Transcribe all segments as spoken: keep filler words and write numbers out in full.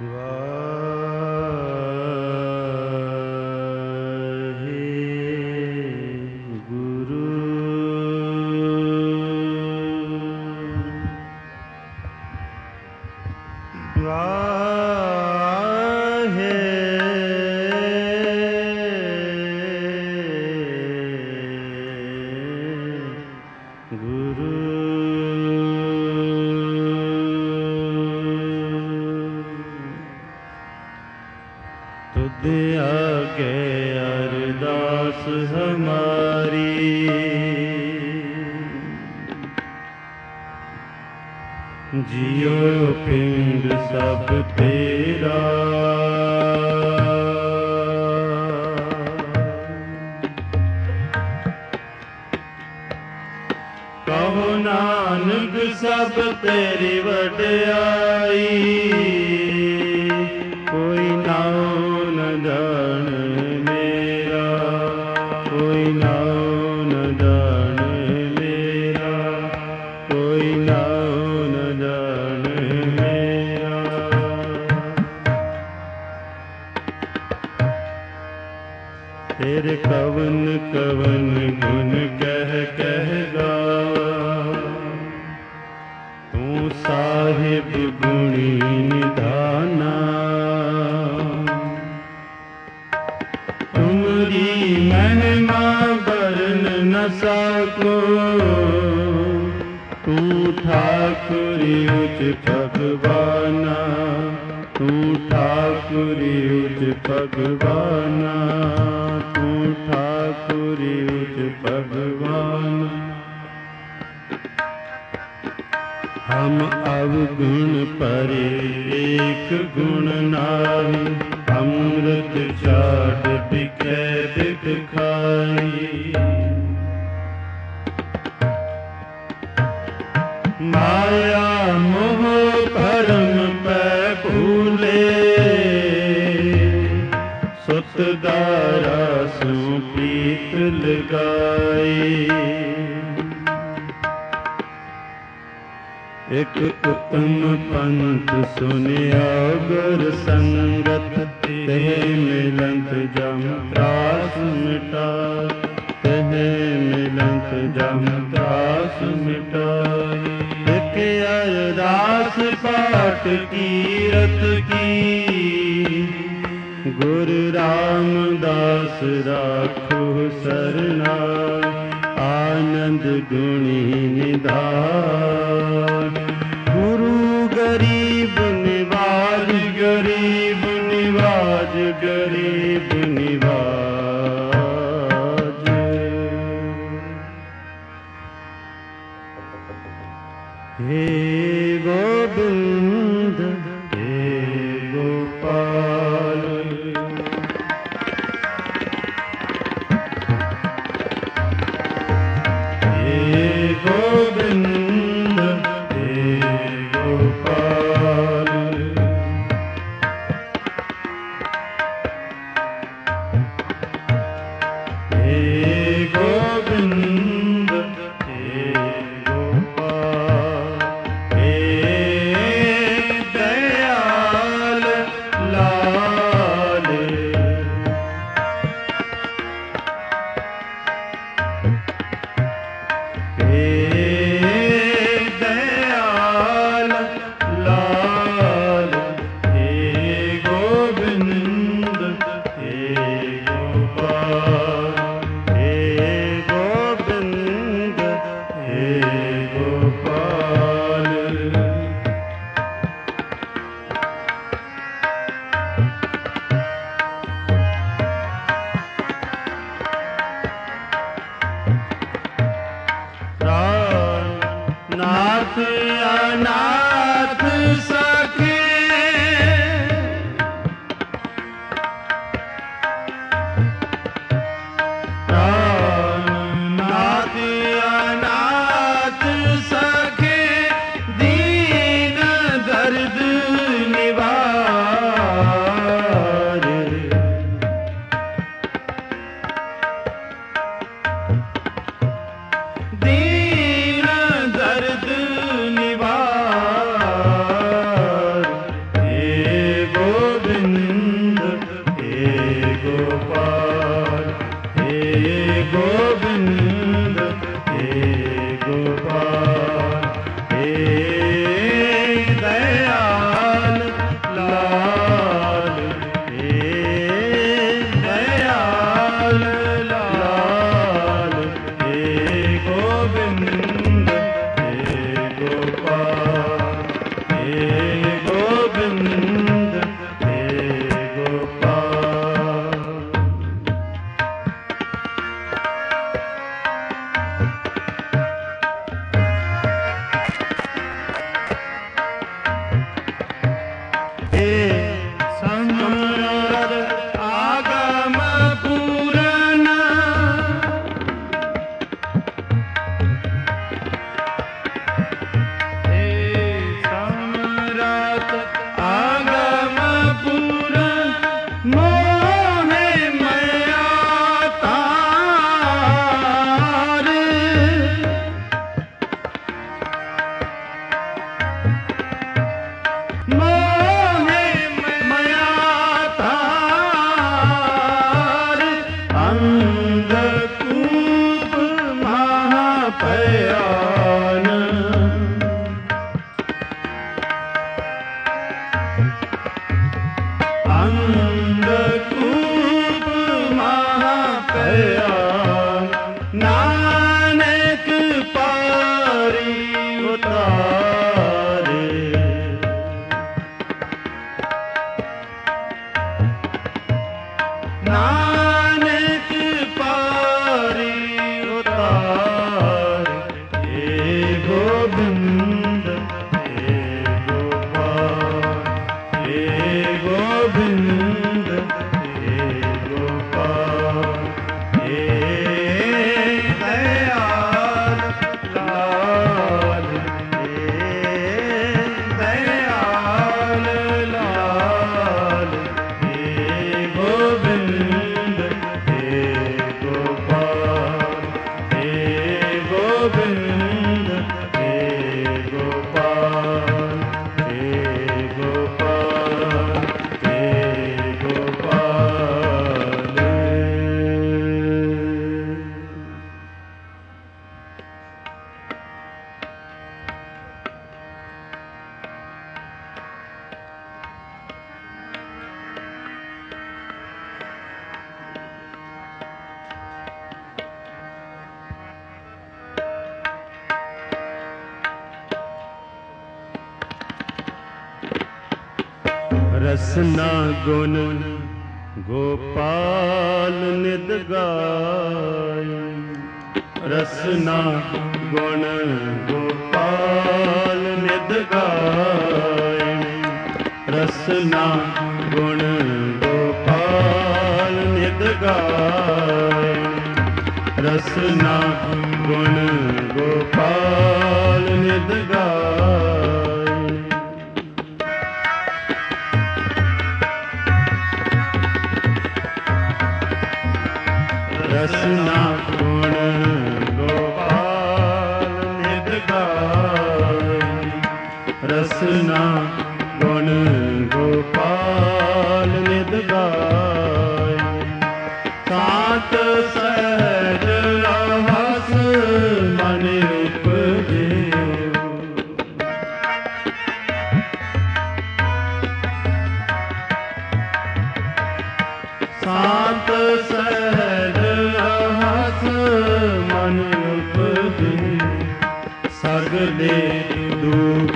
जियो पिंड सब तेरा, कहो नानक सब तेरी वड्याई, कोई नाओ न जान मेरा, कोई नाओ न जान मेरा, कोई नाओ न जान मेरा। तेरे कवन कवन गुण कह कह गावा, तू साहिब गुणी निधाना, तुमरी महिमा बरन न सको, तू ठाकुरी उच भगवाना, तू ठाकुरी उच भगवाना, तू ठाकुरी उच भगवाना। हम अवगुण परे एक गुण नाहि, अमृत चाट बिकै बिख खाई। माया मोह भरम पै भूले, सुत दारा सो प्रीत लगाई। एक उत्तम पंथ सुनिया गुर संगत, तेह मिलंत जम त्रास मिटा, तेह मिलंत जम त्रास मिटाई। एक अरदास पाठ कीरत की, गुरु रामदास राखो सरना, आनंद गुणी निधान। गुरु गरीब निवाज, गरीब निवाज, गरीब निवाज। हे गोविंद हे गोपाल, हे गोविंद हे गोपाल। हे गोविंद हे गोपाल, अंधकूप महा कया नानक पारी उतारे। नानक पारी उतारे। हे गोविंद हे गोपाल हे गोविंद हे गोपाल हे दयाल लाल हे दयाल लाल हे गोविंद हे गोपाल हे गोविंद हे गोपाल हे गोपाल हे गोपाल। रसना गुण गोपाल निद गाय। रसना गुण गोपाल निद गाय। रसना गुण गोपाल निद गाय। रसना गुण गोपाल निद गाय। रसना गुण गोपाल निद गाय। रसना गुण गोपाल निद गाय। सात सहज रहस मन उपजेओ। सात सहज रहस मन उपजेओ। सगले दुख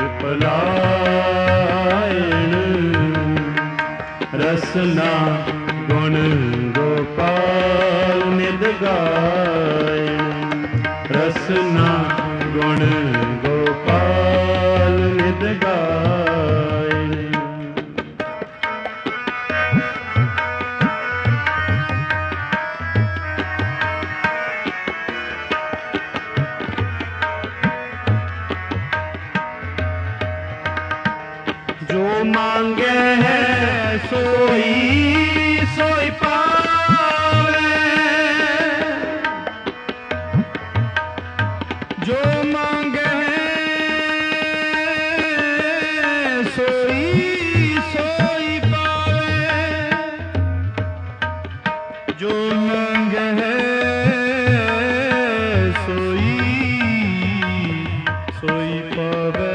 पलायन। रसना गुण गोपाल निद गाय। रसना गुण गोपाल निद गाय। जो मांगे है सोई सोई पावे। जो मांगे है सोई सोई पावे। जो मांगे है सोई सोई पावे।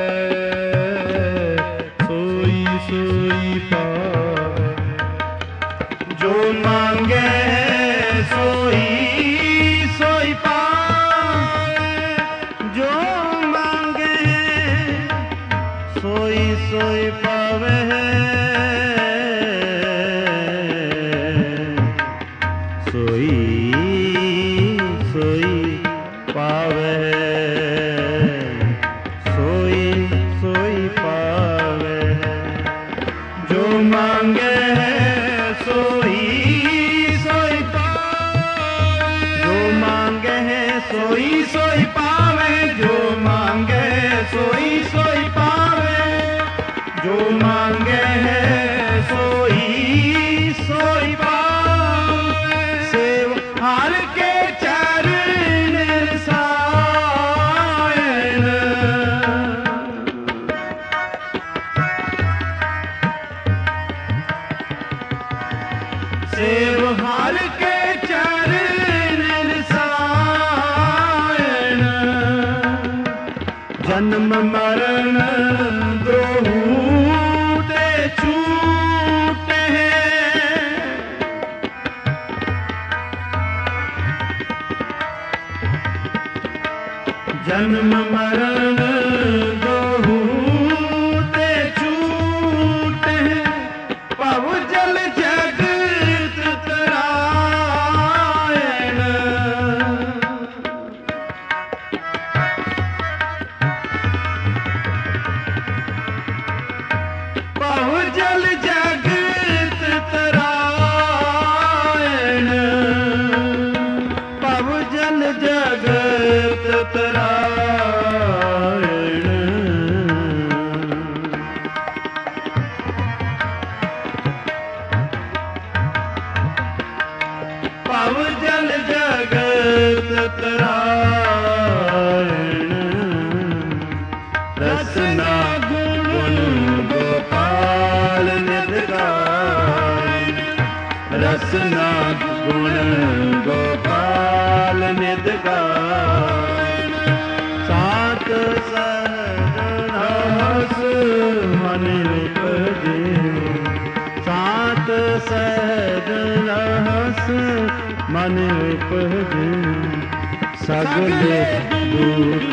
सोई पावे। जो मांगे सोई सोई पावे। जो मांगे सोई सोई पावे। सोई सोई पावे। सोई सोई पावे। जो मांगे सोई सोई पावे। जो मांगे सोई सोई पावे। जो मांगे सोई सोई पावे। जो मांगे सोई सोई पावे। सेव हर के चरण रसायन। सेव हर के चरण रसायन। जन्म मरण द्रोह ते छूट जन्म मरण दोहू ते छूटे, पव जल जगत तरायण। पव जल जगत तरायण, पव जल जगत तरायण। पव जल जगत तरायण। रसना गुण गोपाल नित गायन, रसना गुण गोपाल नित गायन। सात सहज मन उपजे, सात सहज रहस मन उपजे। सगले दुख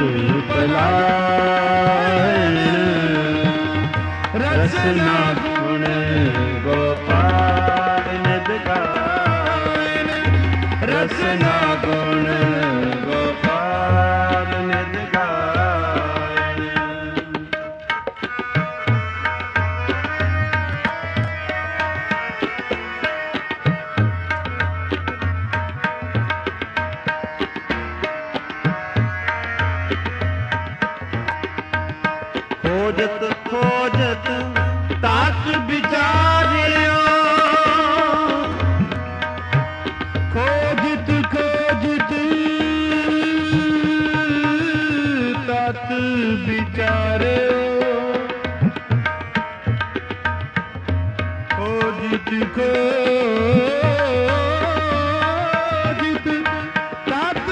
पलायन, रसना गुण गोपाल नित गायन, रसना गुण गोपाल नित गायन। खोजत खोजत तात विचारियो, खोजत खोजत तात विचारियो, खोजत खोजत तात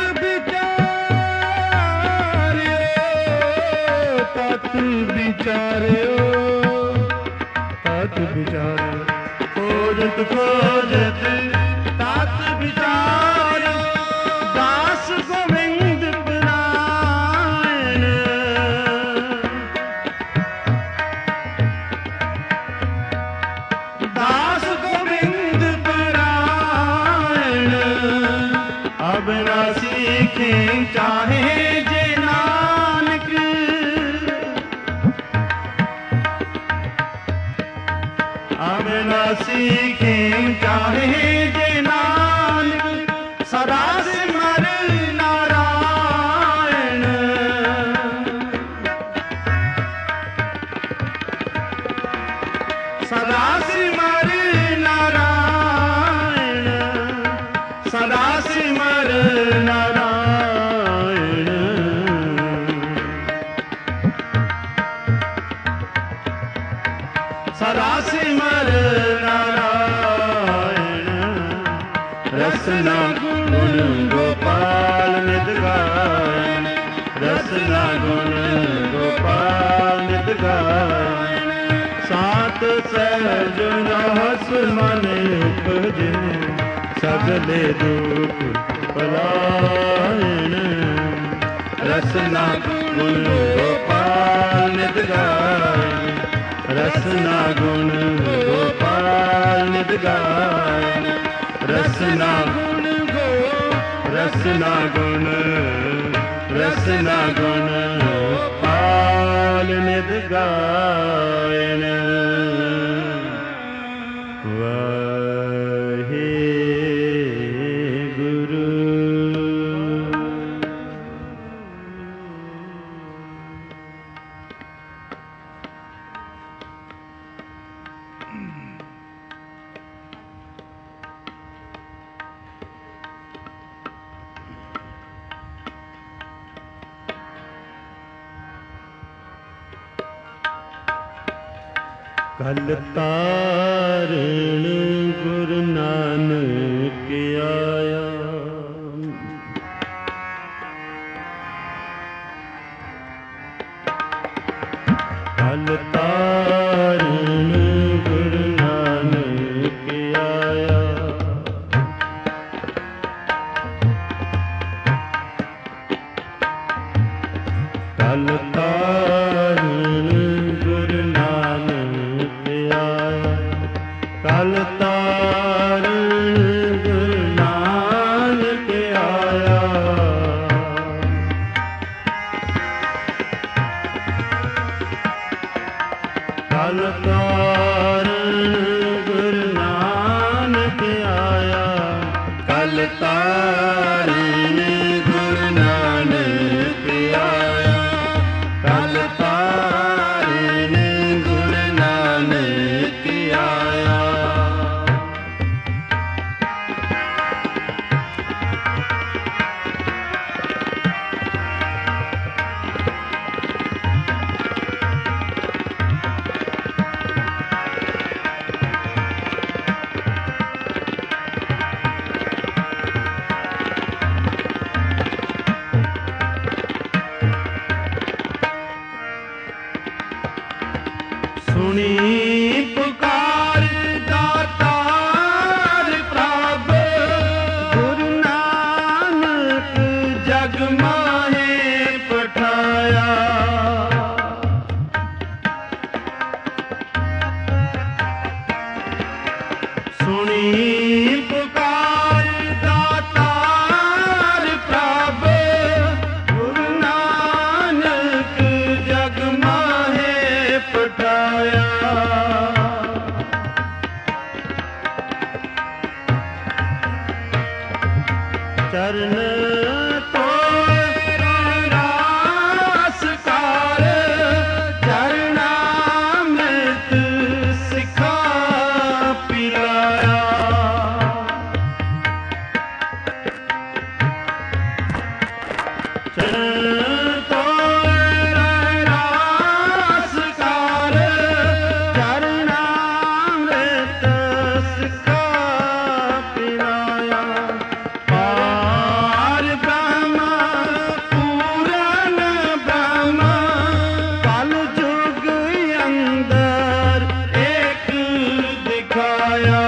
विचारियो, तात विचारियो, तात विचारियो। खोजत खोजत तात विचारियो, दास गोविंद परायण। दास गोविंद परायण, अब न सीखे चाहे जे नानक। अब न सीखे चाहे जे नानक, सदा सिमर नारायण। सदा सिमर नारायण, सदा सिमर नारायण। सदा सिमर नारायण, रसना गुण गोपाल नित गायन, रसना गुण गोपाल नित गायन। सात सहज रहस मन उपजे, सगले दुख पलायन। रसना गुण गोपाल नित गायन, रसना गुण गोपाल नित गायन। रसना गुण गो, रसना गुण, रसना गुण गोपाल नित गायन। वाहे गुरु। कल तारण गुरु नानक आया, कल तारण गुरु नानक आया। ਕਲ ਤਾਰਨ ਗੁਰੂ ਨਾਨਕ ਆਇਆ, ਕਲ ਤਾਰਨ ਗੁਰੂ ਨਾਨਕ ਆਇਆ। ਸੁਣੀ ਪੁਕਾਰ ਦਾਤਾਰ ਪ੍ਰਭ, ਗੁਰੂ ਨਾਨਕ ਜਗ ਮਾਹੇ ਪਠਾਇਆ। ਸੁਣੀ ਪੁਕਾਰ ਦਾਤਾਰ ਪ੍ਰਭ, ਗੁਰੂ ਨਾਨਕ ਜਗ ਮਾਹੇ ਪਠਾਇਆ। ਚਰਨ ਤੋਏ ਰਾਸ ਕਾਰ, ਚਰਨਾਮ੍ਰਿਤ ਸਿਖਾ ਪਿਲਾਇਆ। ਚਰਨ ਤੋਏ ਰਾਸ ਕਾਰ, ਚਰਨਾਮ੍ਰਿਤ ਸਿਖਾ ਪਿਲਾਇਆ। ਪਾਰ ਬ੍ਰਹਮ ਪੂਰਨ ਬ੍ਰਹਮ, ਕਲ ਜੁਗ ਅੰਦਰ ਏਕ ਦਿਖਾਇਆ।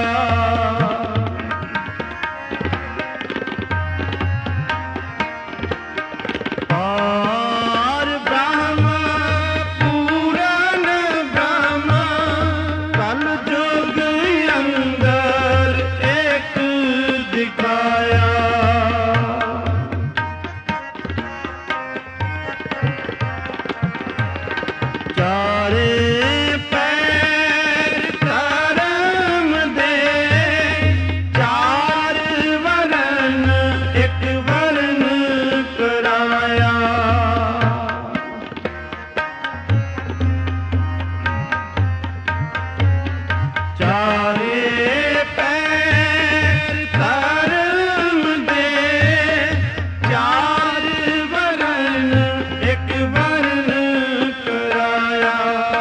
ਪਾਰ ਬ੍ਰਹਮ ਪੂਰਨ ਬ੍ਰਹਮ, ਕਲ ਜੁਗ ਅੰਦਰ ਏਕ ਦਿਖਾਇਆ। ਚਾਰੇ ਪੈਰ ਧਰਮ ਦੇ, ਚਾਰ ਵਰਨ ਇੱਕ ਵਰਨ ਕਰਾਇਆ। ਚਾਰੇ ਪੈਰ ਧਰਮ ਦੇ, ਚਾਰ ਵਰਨ ਇੱਕ ਵਰਨ ਕਰਾਇਆ।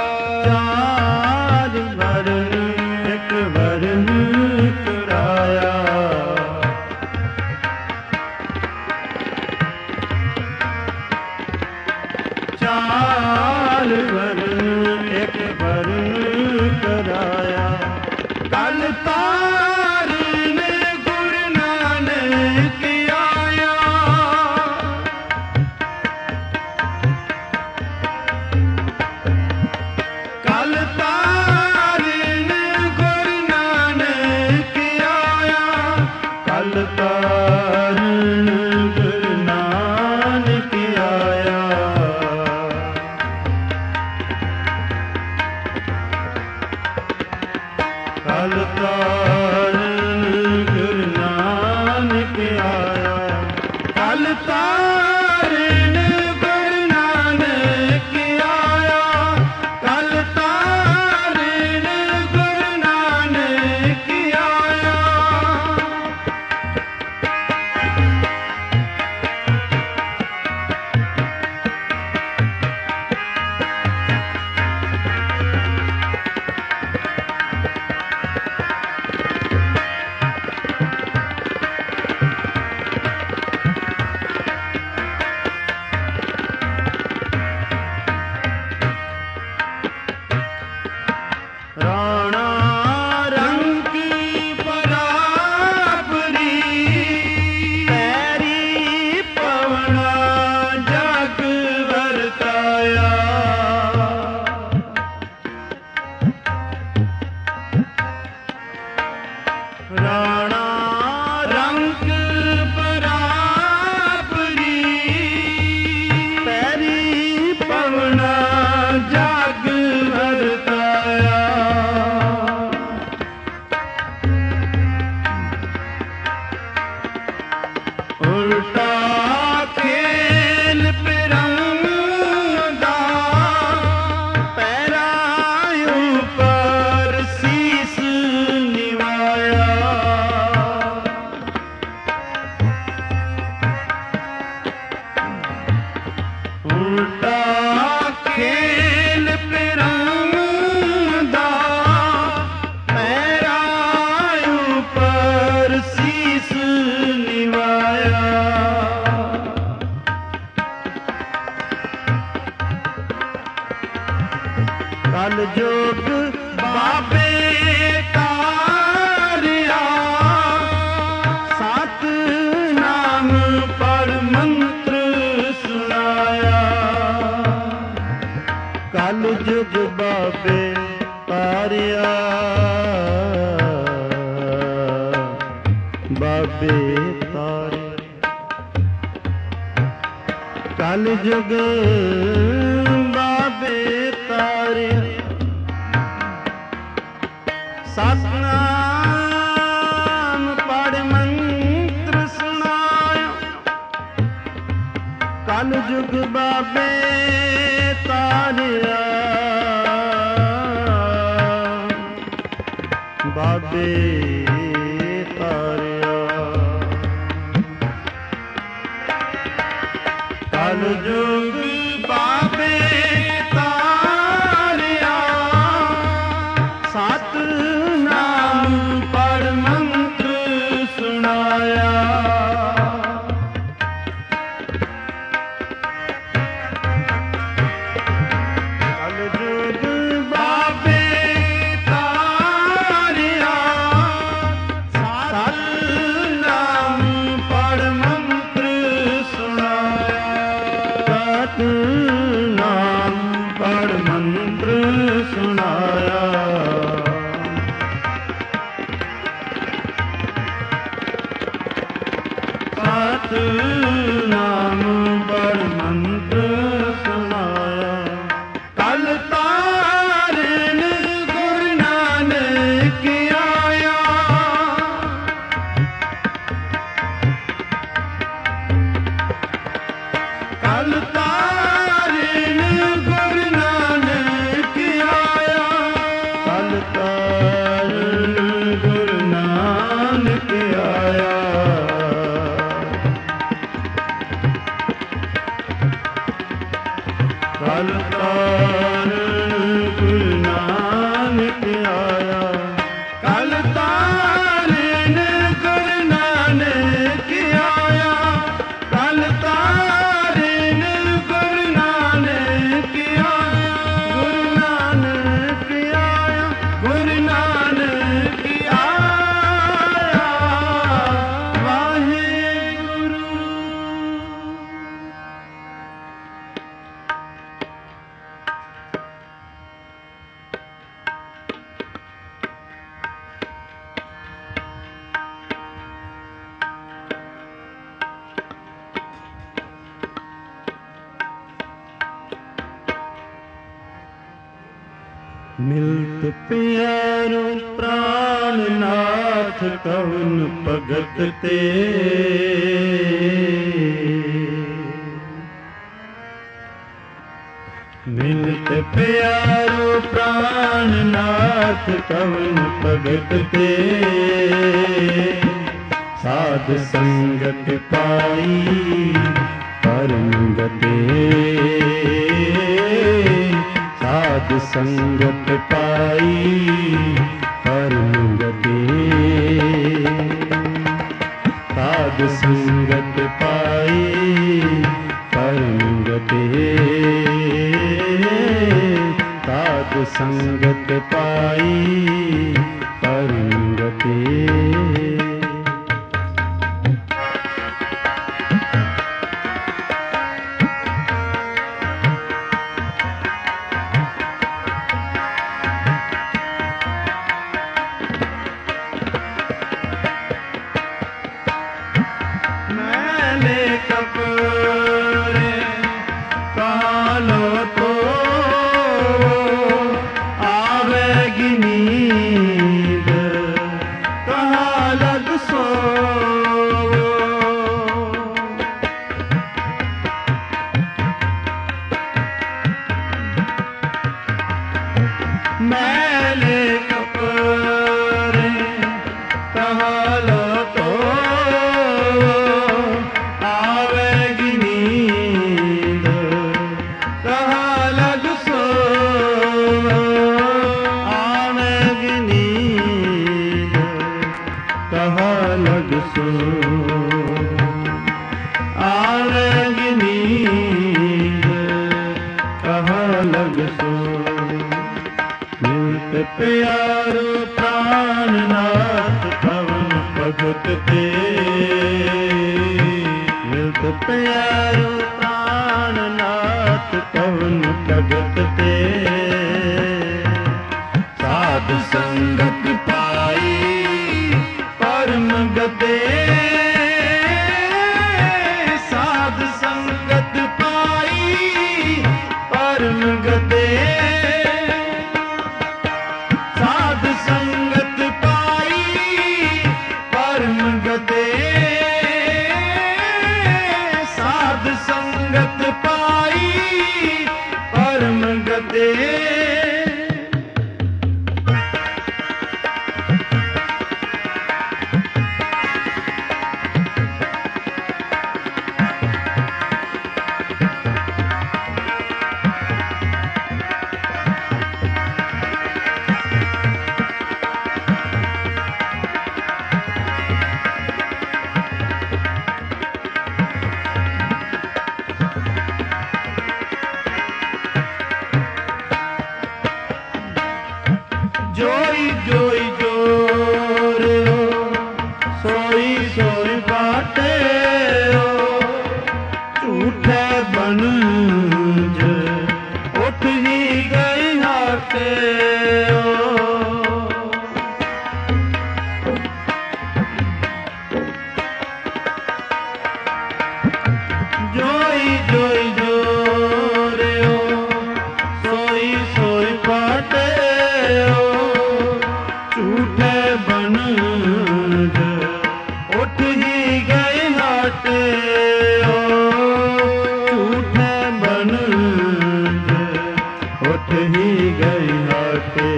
ਚਾਰ ਵਰਨ ਇੱਕ ਵਰਨ ਕਰਾਇਆ। ਚਾਰ ਵਰਨ ਇੱਕ ਵਰਨ ਕਰਾਇਆ। ਕਲ ਤਾਰਨ ਗੁਰੂ ਨਾਨਕ ਆਇਆ, ਕਲ ਤਾਰਨ ਗੁਰੂ ਨਾਨਕ ਆਇਆ, ਕਲ ਤਾਰਨ ਗੁਰੂ ਨਾਨਕ ਆਇਆ। ਕਲ ਤਾਰਨ ਗੁਰੂ ਨਾਨਕ ਆਇਆ, ਕਲ ਤਾਰਨ ਗੁਰੂ ਨਾਨਕ ਆਇਆ, ਕਲ ਤਾਰਨ ਗੁਰੂ ਨਾਨਕ ਆਇਆ। ਰਾਣਾ ਰੰਕ ਬਰਾਬਰੀ, ਪੈਰੀ ਪਵਨਾ ਜਗ ਵਰਤਾਇਆ। ਰਾਣਾ ਰੰਕ ਬਰਾਬਰੀ, ਪੈਰੀ ਪਵਨਾ ਜਗ ਵਰਤਾਇਆ। ਬਾਬੇ ਤਾਰਿਆ, ਬਾਬੇ ਤਾਰਿਆ। ਕਲ ਜੁਗ ਬਾਬੇ ਤਾਰਿਆ, ਸਤਿਨਾਮ ਪੜ੍ਹ ਮੰਤਰ ਸੁਣਾਇਆ। ਕਲ ਜੁਗ ਬਾਬੇ ਤਾਰਿਆ, ਬਾਬੇ ਤਾਰਿਆ। ਕਲ ਜੁਗ ਬਾਬੇ ਤਾਰਿਆ, ਸਤਿਨਾਮ ਪੜ੍ਹ ਮੰਤਰ ਸੁਣਾਇਆ। ਕਲ ਜੁਗ ਬਾਬੇ ਤਾਰਿਆ, ਸਤਿਨਾਮ ਪੜ੍ਹ ਮੰਤਰ ਸੁਣਾਇਆ। ਸਤਿਨਾਮ ਪੜ੍ਹ ਮੰਤਰ ਸੁਣਾਇਆ। ਸਤਿਨਾਮ ਪੜ੍ਹ ਮੰਤਰ ਸੁਣਾਇਆ। ਕਲ ਤਾਰਨ ਗੁਰੂ ਨਾਨਕ ਆਇਆ, ਕਲ ਤਾਰਨ ਗੁਰੂ ਨਾਨਕ ਆਇਆ। ਕਲ ਤਾਰਨ ਗੁਰੂ ਨਾਨਕ ਆਇਆ। ਕਲ ਤਾਰਨ ਗੁਰੂ ਨਾਨਕ ਆਇਆ। ਕਲ ਤਾਰਨ ਗੁਰੂ ਨਾਨਕ ਆਇਆ। ਕਲ ਤਾਰਨ ਗੁਰੂ ਨਾਨਕ ਆਇਆ। ਗੁਰੂ ਨਾਨਕ ਆਇਆ, ਗੁਰੂ ਨਾਨਕ ਆਇਆ। ਵਾਹਿਗੁਰੂ। ਮਿਲਤ ਪਿਆਰੋ ਪ੍ਰਾਨਨਾਥ ਕਵਨ ਭਗਤ ਤੇ। ਮਿਲਤ ਪਿਆਰੋ ਪ੍ਰਾਨਨਾਥ ਕਵਨ ਭਗਤ ਤੇ। ਸਾਧ ਸੰਗਤ ਪਾਈ ਪਰਮ ਗਤੇ। ਸਾਧ ਸੰਗਤ ਪਾਈ ਪਰਮ ਗਤੇ। ਸਾਧ ਸੰਗਤ ਪਾਈ ਪਰਮ ਗਤੇ। ਸਾਧ ਸੰਗਤ ਪਾਈ ਪਰਮ ਗਤੇ। ਸਾਧ ਸੰਗਤ ਪਾਈ ਪਰਮ ਗਤੇ, ਸਾਧ ਸੰਗਤ ਪਾਈ ਪਰਮ ਗਤੇ। जोई जोई जोरियो सोई सोई बाटे हो, झूठे बनूंज उठ ही गई हाथे हो। जोई जोई जोरियो सोई सोई बाटे हो, झूठे बनूंज उठ ही गए हाटे हो, झूठे बनूंज उठ ही गए हाटे,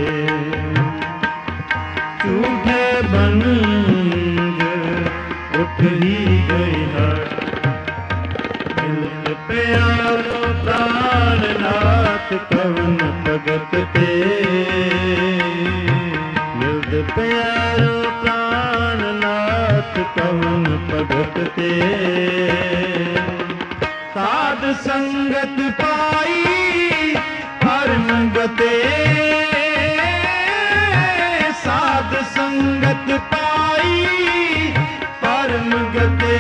झूठे बनूंज उठ ही गए हाटे। मिलत प्यारो प्राणनाथ कवन भगत ते, मिलत प्यारो प्राणनाथ कवन भगत ते। साध संगत पाई परम गते, साध संगत पाई परम गते,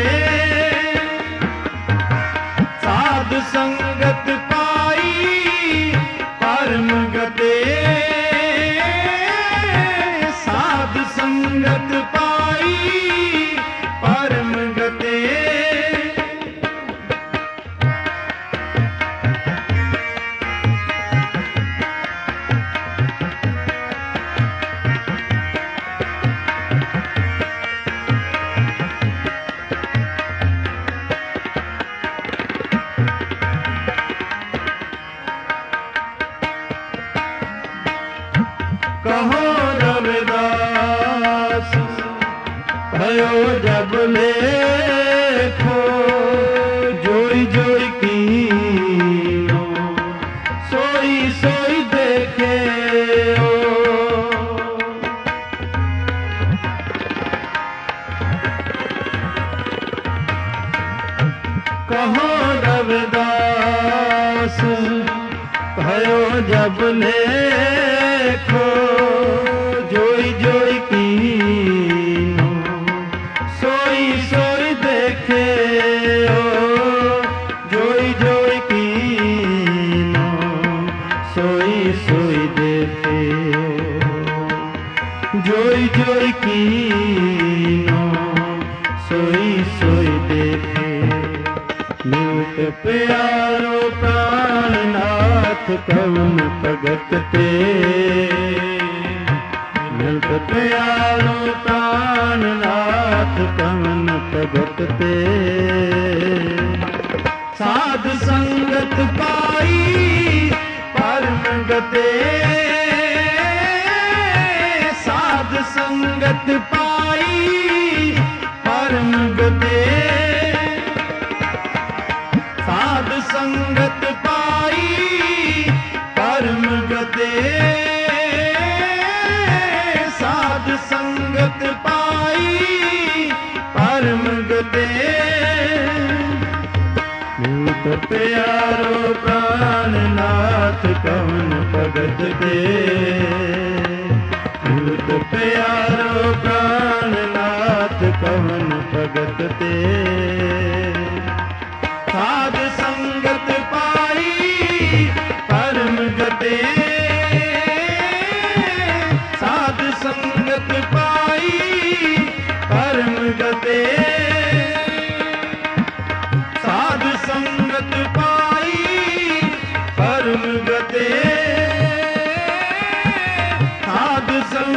साध संगत पाई परम गते, साध संगत पाई परम गते। कहो रविदास भयो जब लेखो, जोई जोई कीनो सोई सोई देखे हो। कहो रविदास भयो जब लेखो, जोई जोई कीनो सोई सोई देखे हो, जोई जोई कीनो सोई सोई देखे हो, जोई जोई कीनो सोई सोई देखे। मिलत प्यारो प्राणनाथ कवन भगत ते, मिलत प्यारो प्राणनाथ कवन भगत ते। साध संगत पाई परम गते, साध संगत पाई परम गते, साध संगत पाई परम गते, साध संगत पाई परम गते। मिलत प्यारो प्राणनाथ कवन भगत ते, मिलत प्यारो प्राणनाथ कवन भगत ते। साध संगत पाई परम गते, साध संगत पाई परम गते, साध संगत पाई परम गते, साध संगत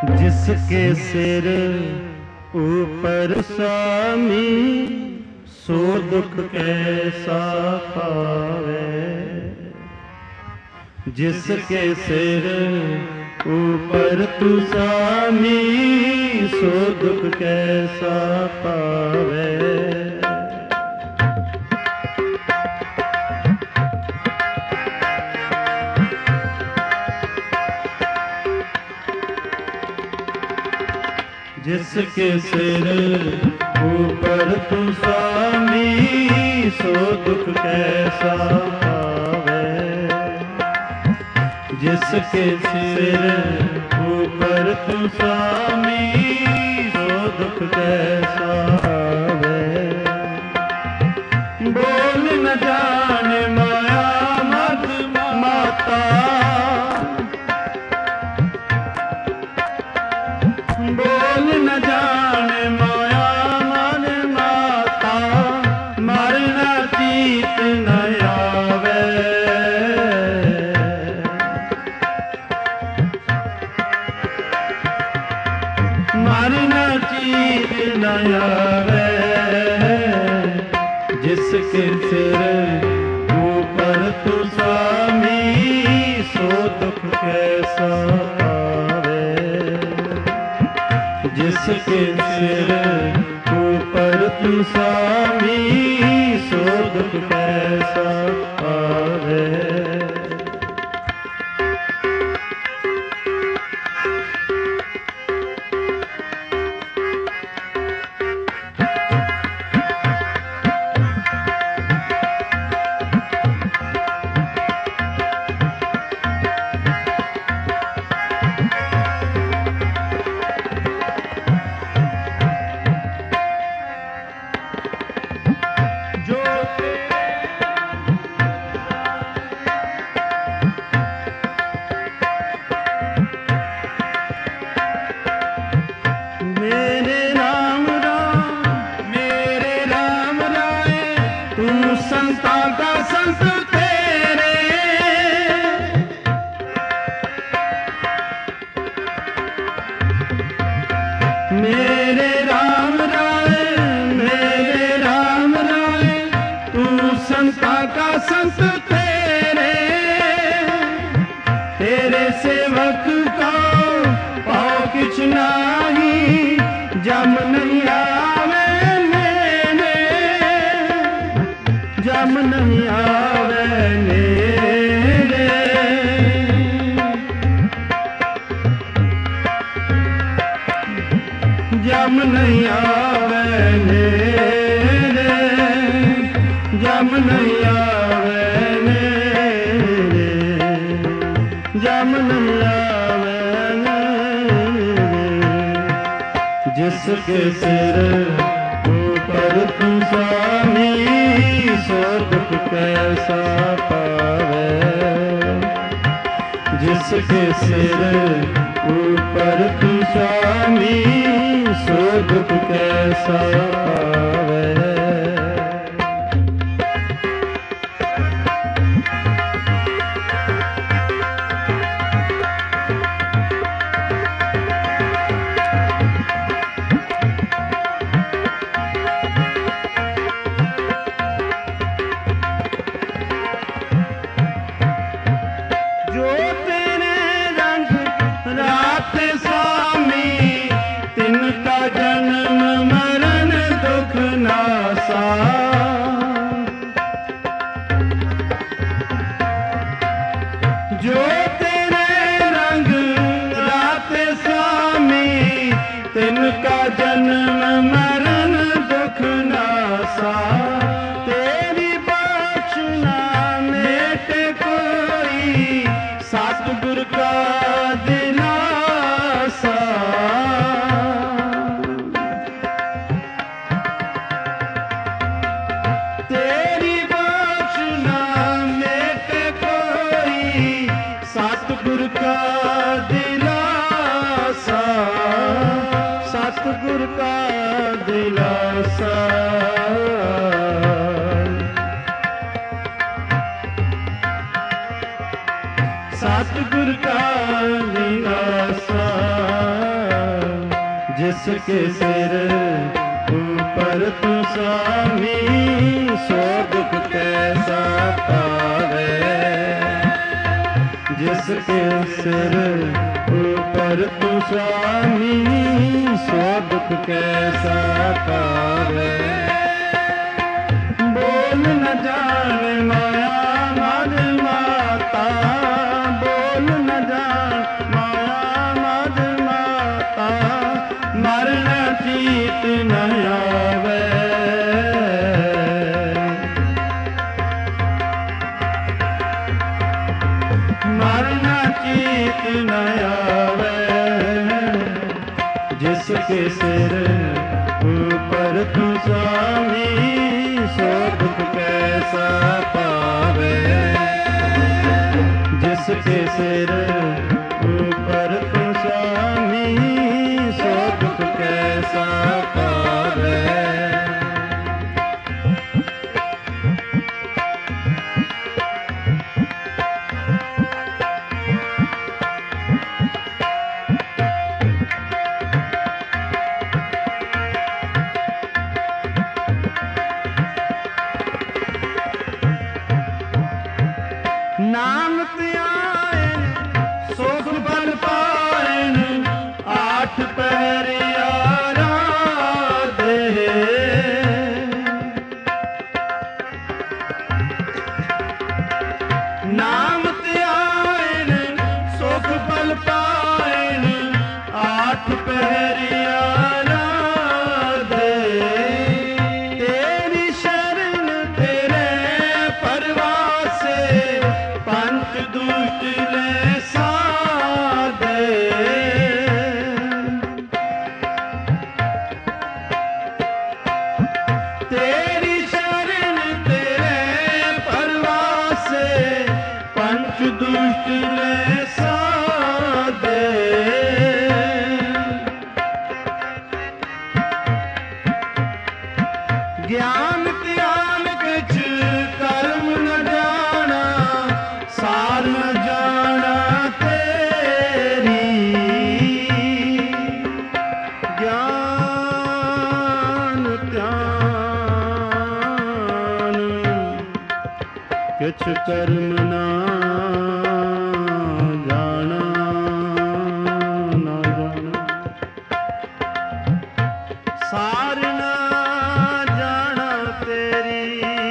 जिसके सिर ऊपर स्वामी सो दुख कैसा पावे। जिसके सिर ऊपर तू स्वामी सो दुख कैसा पावे। जिसके सिर ऊपर तू स्वामी सो दुख कैसा पावे। जिसके सिर ऊपर तू स्वामी सो दुख कैसा पावे। बोल न जाने माया मत माता, बोल न जाने माया मन माता, मरना चीत न आवे। मरना चीत न आवे। जिसके सिर ऊपर तू स्वामी सो दुख कैसा पावे। जिसके सिर ऊपर तू स्वामी सो दुख कैसा पावे। मेरे राम राम मेरे राम राय, तू संता का संत तेरे। मेरे राम राय मेरे राम राय, तू संता का संत तेरे। तेरे सेवक को पाओ किछ नाही, जम नहीं आवे मेरे, जम नहीं आवे मेरे। जम नहीं आवे मेरे, जम नहीं आवे मेरे, जम नहीं आवे मेरे। जिसके सिर ऊपर तू स्वामी सो दुख कैसा पावे। जिसके सिर ऊपर तू स्वामी सो दुख कैसा पावे। तिनका जन्म मरण दुख नासा। जो तेरे रंग रात स्वामी, तिनका जन्म मरण दुख नासा। तेरी बख्शना मेट कोई, सतगुर का दिलासा। तेरी बख्शना मेट कोई, सतगुर का दिलासा। सतगुर का दिलासा। सतगुर का दिलासा। जिसके सिर ऊपर तू स्वामी, सो दुख कैसा पावे। जिसके सिर ऊपर तू स्वामी, सो दुख कैसा पावे। बोल न जाने माया मद माता, बोल न जान माया मद माता, मरण चीत न आवे। मरण चीत न आवे। जिसके सिर ऊपर तू स्वामी, सो दुख कैसा पावे। जिसके सिर ऊपर तू स्वामी, सो दुख कैसा पावे। नाम त्यायन सुख बल पायन, आठ पहर आराधे। नाम त्यायन सुख बल पायन, आठ पहर आराधे। तेरी शरण तेरे परवासे, पंच दुष्ट ले साधे। तेरी शरण तेरे परवासे, पंच दुष्ट ले साधे। ज्ञान त्यान किछ कर्म न जाना, सार न जाना तेरी। ज्ञान त्यान किछ कर्म न जाना, न जाना सार न जाना तेरी।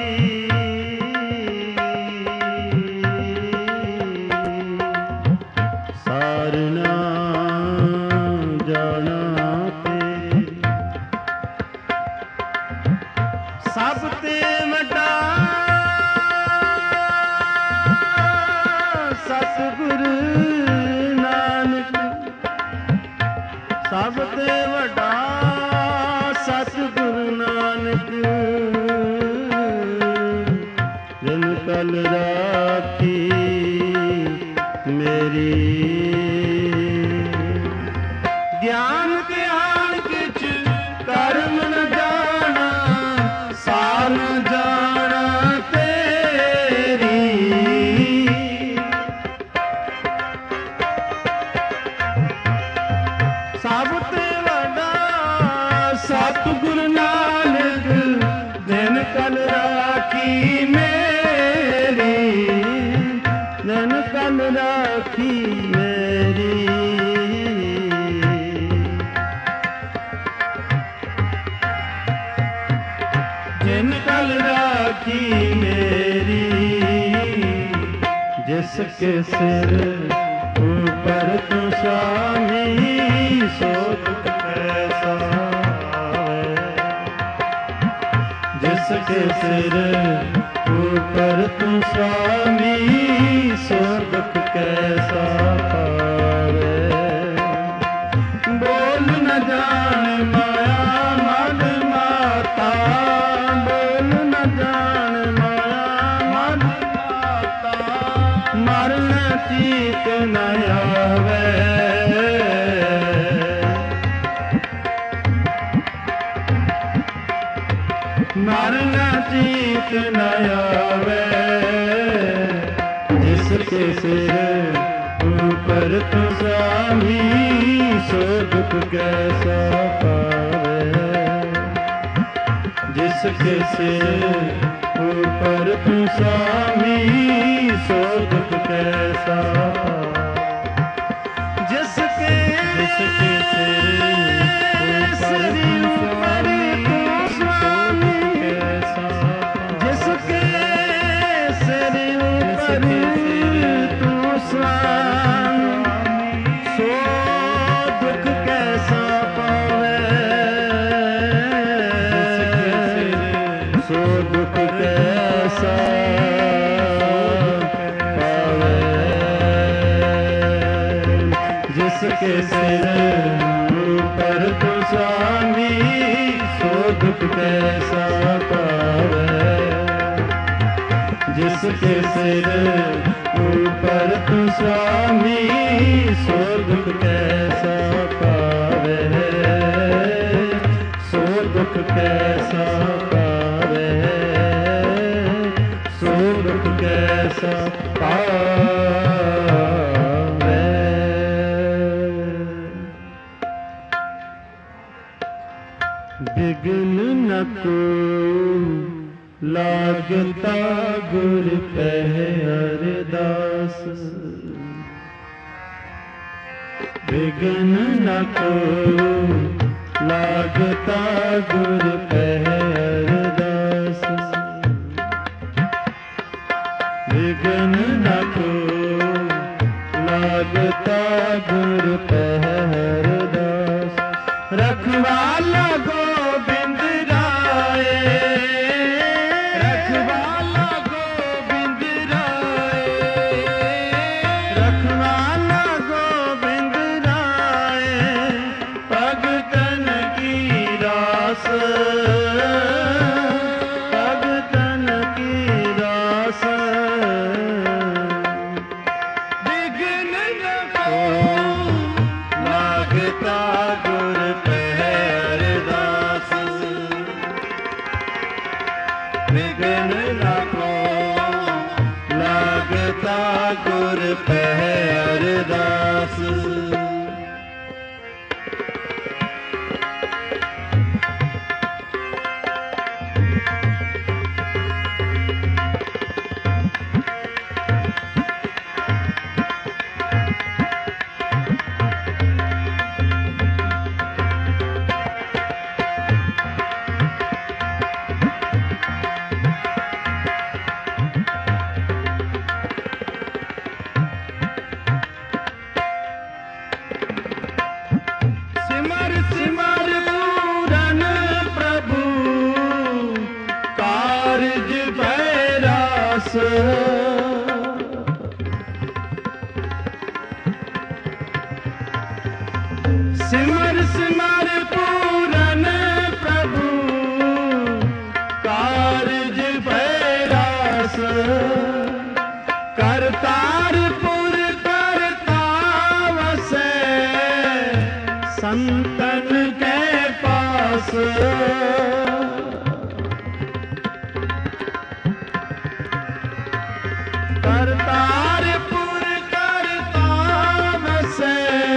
सार न जाना तेरी। सब ते वड्डा सतगुरु नानक, सब ते वड्डा सतगुरु नानक। जिन कल राखी मेरी। ज्ञान ध्यान किछ कर्म न जाना, सार न जाना तेरी। सब ते वड्डा सतगुरु नानक, दिन कल राखी मेरी। दिन कल राखी मेरी। दिन कल राखी मेरी। जिसके सिर ऊपर तू स्वामी, सो दुख कैसा आवे। जिसके सिर ऊपर तू स्वामी, सो दुख कैसा पावे। बोल न जान माया मद माता, बोल न जान माया मद माता, मरण चीत न आवे। मरण चीत न आवे। जिसके सिर ऊपर तू स्वामी, सो दुख कैसा पावे। जिसके सिर ऊपर तू स्वामी सो दुख कैसा पावे। जिसके जिसके सिर ऊपर तू स्वामी कैसा पावे। जिसके सिर ऊपर तू स्वामी सो दुख कैसा पावे। सो दुख कैसा पावे। जिसके सिर ऊपर तू स्वामी सो दुख कैसा पावे। जिसके सिर ऊपर तू स्वामी सो दुख कैसा पावे। सो दुख कैसा पावे। सो दुख कैसा पावे। विघ्न न को लागता गुर पह अरदास। विघ्न न को लागता गुर पह अरदास। विघ्न न को लागता गुर पह अरदास। रखवाला गोबिंद राय। रखवाला गोबिंद राय। रखवाला गोबिंद राय। भगतन की रास। भगतन की रास। विघ्न न को लागता गुर पह अरदास। विघ्न न को लागता गुर पह अरदास। सिमर सिमर पूरन प्रभु कारज भैरास। सिमर सिमर पूरन प्रभु कारज भैरास। करतारपुर करता वसे संतन के पास। करतारपुर करता वसे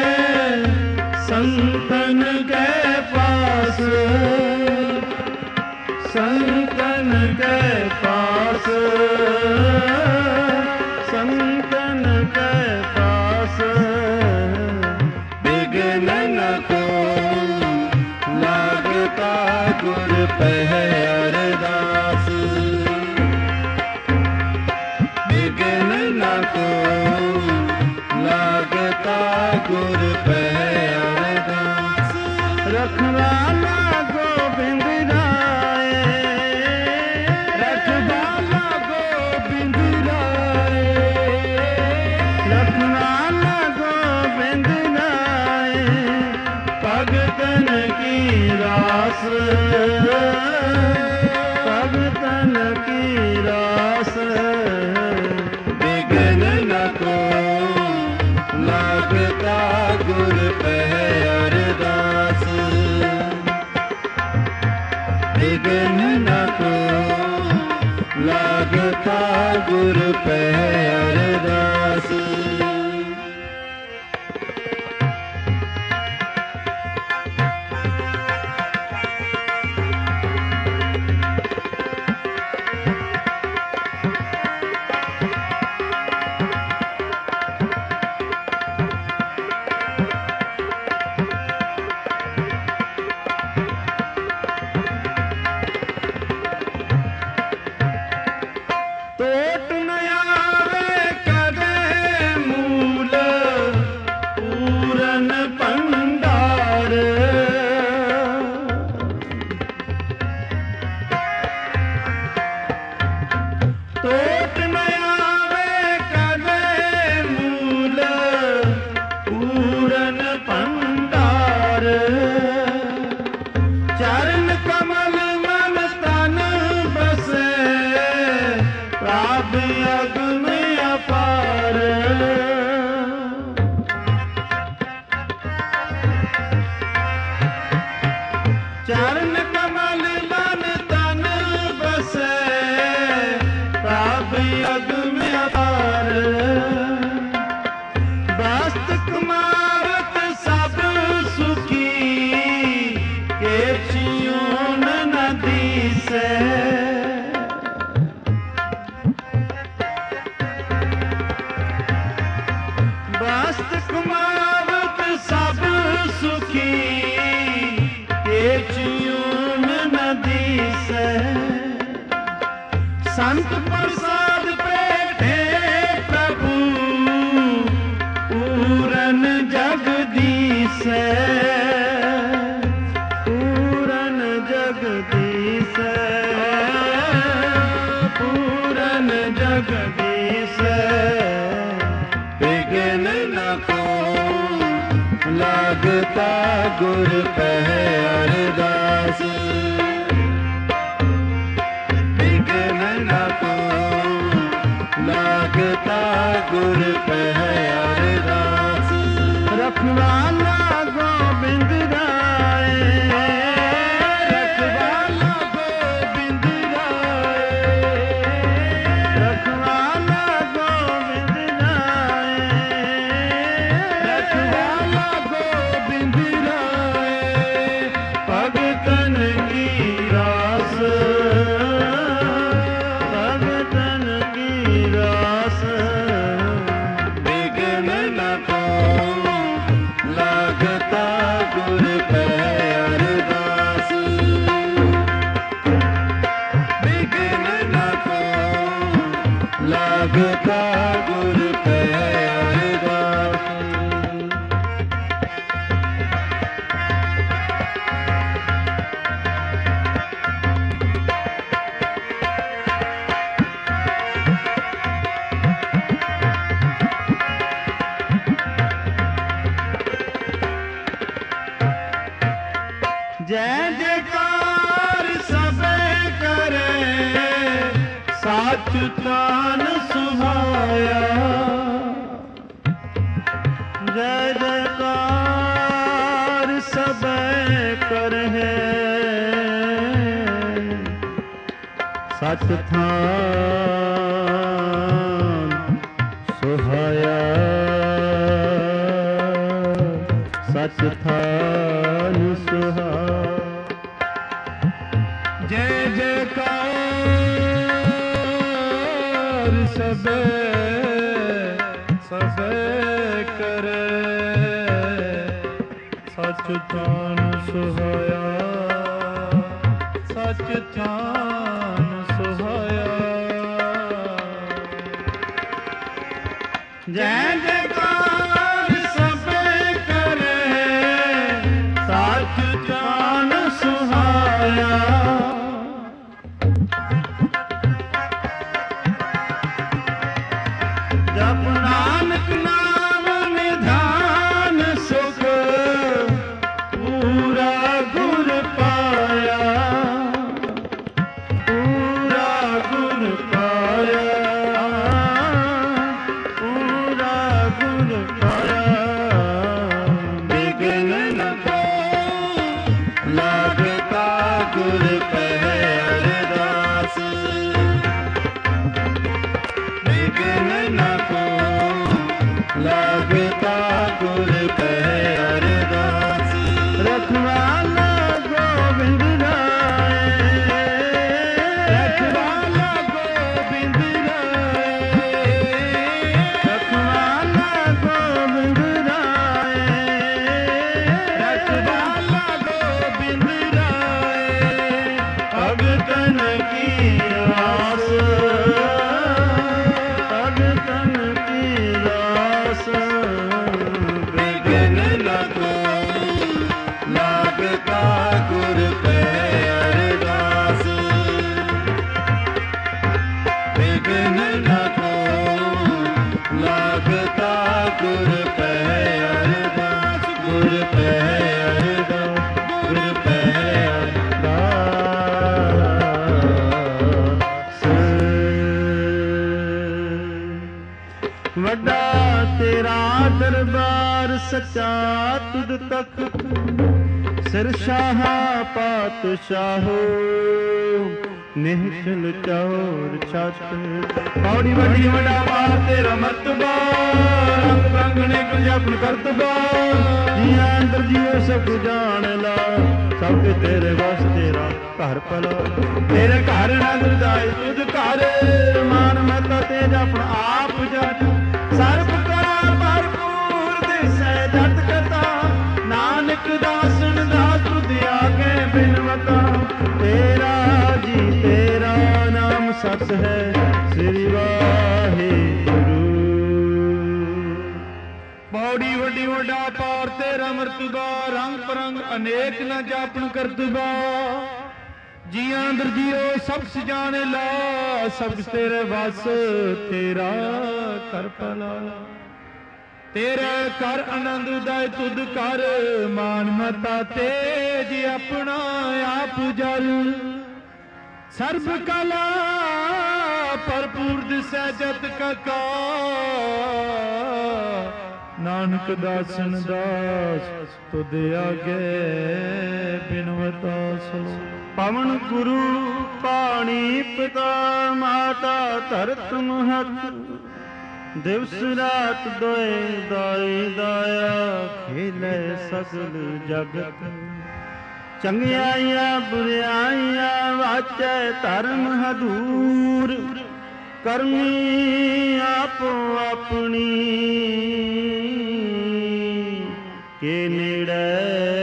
संतन के पास। संतन के पास। संतन के पास। विघ्न न को लागता गुर पह अरदास। विघ्न न को लागता गुर पह अरदास। रखवाला गोबिंद राय। रखवाला गोबिंद राय। रखवाला गोबिंद राय। भगतन की रास। भगतन की रास। विघ्न न को लागता गुर पह अरदास। विघ्न न को लागता गुर पह अरदास। ਪਾਰ। ਚਰਨ ਕਮਲ ਮਨ ਤਨ ਬਸੈ ਪ੍ਰਭ ਅਗਮ ਅਪਾਰ। ਬਸਤ ਕੁਮਾਰਤ ਸਭ ਸੁਖੀ ਕੇਛਿਉਨ ਨ ਦੀਸੈ। ਬਸਤ ਕੁਮਾਰਤ ਸਭ ਸੁਖੀ ਕੇਛਿਉਨ ਨ ਦੀਸੈ। ਸੰਤ ਪ੍ਰਸਾਦ ਭੇਟੇ ਪ੍ਰਭੂ ਪੂਰਨ ਜਗਦੀਸੈ। ਪੂਰਨ ਜਗਦੀਸੈ ਪੂਰਨ ਜਗਦੀਸੈ। ਬਿਗਨ ਨ ਕੋ ਲਾਗਤਾ ਗੁਰ ਪਹਿ ਅਰਦਾਸ। ਬਿਗਨ ਨ ਕੋ ਲਾਗਤਾ ਗੁਰ ਪਹਿ ਅਰਦਾਸ। ਰਖਵਾਲਾ ਗੋਬਿੰਦ ਰਾਏ ਰਖਵਾਲਾ ਗੋਬਿੰਦ ਰਾਏ। ਰਖਵਾਲਾ ਗੋਬਿੰਦ ਰਾਏ ਰਖਵਾਲਾ ਗੋਬਿੰਦ ਰਾਏ। ਭਗਤਨ ਕੀ ਰਾਸ ਭਗਤਨ ਕੀ ਰਾਸ। ਬਿਗਨ ਨ ਕੋ ਲਾਗਤਾ ਗੁਰ ਪਹਿ ਅਰਦਾਸ। ਬਿਗਨ ਨ ਕੋ ਲਾਗਤਾ ਗੁਰ ਪਹਿ ਅਰਦਾਸ। ਜੈ ਜੈਕਾਰ ਸਭੇ ਕਰੇ ਸਾਚ ਤਾਨ ਸੁਹਾਇਆ। ਜੈ ਜੈਕਾਰ ਸਭੇ ਕਰੇ ਸਚ ਥਾਨ ਸੁਹਾਇਆ। ਸਚ ਥਾਨ ਸੁਹਾਇਆ। ਜੈ ਜੈਕਾਰ ਸਭੇ ਸਭੇ ਕਰੇ ਸਚ ਥਾਨ ਸੁਹਾਇਆ। ਸਚ ਥਾਨ ਸੁਹਾਇਆ। ਜੈ ਜੈਕਾਰ ਸਭੇ ਕਰੇ ਸਚ ਥਾਨ ਸੁਹਾਇਆ। ਜਪ ਨਾਨਕ ਨਾਮ ਨਿਧਾਨ ਸੁਖ ਪੂਰਾ ਗੁਰ ਪਾਇਆ। ਪੂਰਾ ਗੁਰ ਪਾਇਆ ਪੂਰਾ ਗੁਰ ਪਾਇਆ। ਬਿਗਨ ਨ ਕੋ ਲਾਗਤਾ ਗੁਰ ਪਹਿ ਅਰਦਾਸ। ਬਿਗਨ ਨ ਕੋ ਲਾਗਤਾ ਗੁਰ ਪਹਿ ਅਰਦਾਸ। ਰਖਵਾਲਾ ਗੋਬਿੰਦ ਰਾਏ ਰਖਵਾਲਾ ਗੋਬਿੰਦ ਰਾਏ। ਰਖਵਾਲਾ ਗੋਬਿੰਦ ਰਾਏ ਰਖਵਾਲਾ ਗੋਬਿੰਦ ਰਾਏ। ਭਗਤਨ ਕੀ ਰਾਸ ਭਗਤਨ ਕੀ ਰਾਸ। ਬਿਗਨ ਨ ਕੋ ਲਾਗਤਾ ਗੁਰ ਪਹਿ ਅਰਦਾਸ। ਬਿਗਨ ਨ ਕੋ ਲਾਗਤਾ ਗੁਰ ਪਹਿ ਅਰਦਾਸ। ਗੁਰ ਪਹਿ ਅਰਦਾਸ ਗੁਰ ਪਹਿ ਅਰਦਾਸ। ਵੱਡਾ ਤੇਰਾ ਦਰਬਾਰ ਸੱਚਾ ਤੁਧ ਤਖਤ ਸਿਰ ਸ਼ਾਹਾ ਪਾਤਸ਼ਾਹੋ ਨਿਹਚਲ ਚੌਰ ਛਤ ਪੌੜੀ ਵੱਡੀ ਵੱਡਾ ਪਾਰ ਤੇਰਾ ਮਰਤਬਾ ਰੰਗ ਰੰਗਣੇ ਕੁਝ ਆਪਣ ਕਰਤਬਾ ਜੀਆਂ ਅੰਦਰ ਜੀਓ ਸਭ ਜਾਣ ਲਾ ਸਭ ਕੇ ਤੇਰੇ ਵਸ ਤੇਰਾ ਘਰ ਭਲਾ ਤੇਰੇ ਘਰ ਨੰਦ ਜਾਏ ਤੁਧ ਘਰ ਮਾਨ ਮਤਾ ਤੇਜ ਆਪਣਾ ਆਪ ਜਟ ਸਰਬ ਕਾ ਭਰਪੂਰ ਦਿਸੈ ਜਤ ਕਤਾ ਨਾਨਕ ਦਾਸਨ ਦਾ ਤੁਧ ਆਗੇ ਬਿਨਵਤਾ ਤੇਰਾ ਜੀ ਤੇਰਾ ਨਾਮ ਸਤ ਹੈ ਸ੍ਰੀ ਵਾਹਿਗੁਰੂ ਪੌੜੀ ਵੱਡੀ ਵੱਡਾ ਪਾਰ ਤੇਰਾ ਮਰਤਬਾ ਰੰਗ ਪਰੰਗ ਅਨੇਕ ਨਾ ਜਾਪਨ ਕਰਤਬਾ ਜੀਆਂ ਅੰਦਰ ਜੀਓ ਸਭ ਸਜਾਣੇ ਲਾ ਸਭ ਤੇਰੇ ਵਸ ਤੇਰਾ ਕਰ ਭਲਾ ਤੇਰੇ ਕਰ ਆਨੰਦ ਉਦਾਇ ਤੁਧ ਕਰ ਮਾਨ ਮਤਾ ਤੇਜ ਆਪਣਾ ਆਪ ਜਲ ਸਰਬ ਕਲਾ ਭਰਪੂਰ ਦਿਸੈ ਜਤ ਕਾ ਨਾਨਕ ਦਾਸਨ ਦਾਸ ਤੁਧ ਆਗੇ ਬਿਨਵਤਾ ਸੋ ਪਵਨ ਗੁਰੂ ਪਾਣੀ ਪਿਤਾ ਮਾਤਾ ਧਰਤ ਮਹਤ ਦਿਵਸ ਰਾਤ ਦੋਏ ਦਾਈ ਦਾਇਆ ਖੇਲੇ ਸਗਲ ਜਗਤ ਚੰਗਿਆਈਆਂ ਬੁਰਿਆਈਆਂ ਵਾਚੈ ਧਰਮ ਹਦੂਰ ਕਰਮੀ ਆਪੋ ਆਪਣੀ ਕੇ ਨੇੜੇ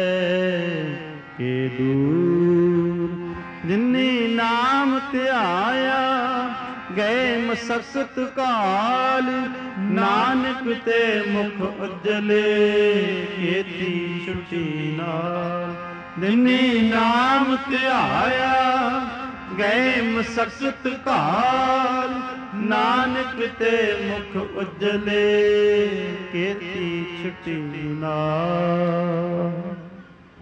ਕੇ ਦੂਰ ਜਿਨੀ ਨਾਮ ਧਿਆਇਆ ਗਏ ਮਸਕਤ ਕਾਲ ਨਾਨਕ ਤੇ ਮੁਖ ਉਜਲੇ ਕੀਤੀ ਛੁੱਟੀ ਨਾਲ ਜਿਨੀ ਨਾਮ ਧਿਆਇਆ ਗਏ ਮਸਕਤ ਕਾਲ ਨਾਨਕ ਤੇ ਮੁਖ ਉਜਲੇ ਕੀਤੀ ਛੁੱਟੀ ਨਾਲ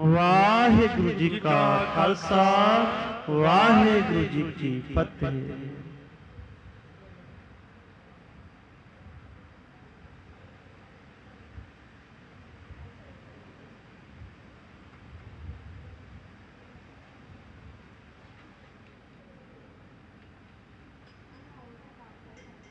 ਵਾਹਿਗੁਰੂ ਜੀ ਕਾ ਖਾਲਸਾ ਵਾਹਿਗੁਰੂ ਜੀ ਕੀ ਫਤਿਹ।